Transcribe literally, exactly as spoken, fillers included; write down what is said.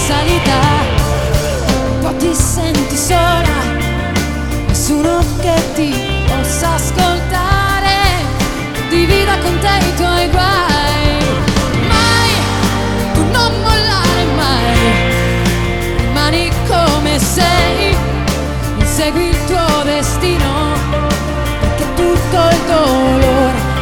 salita, poi ti senti sola, nessuno che ti possa ascoltare.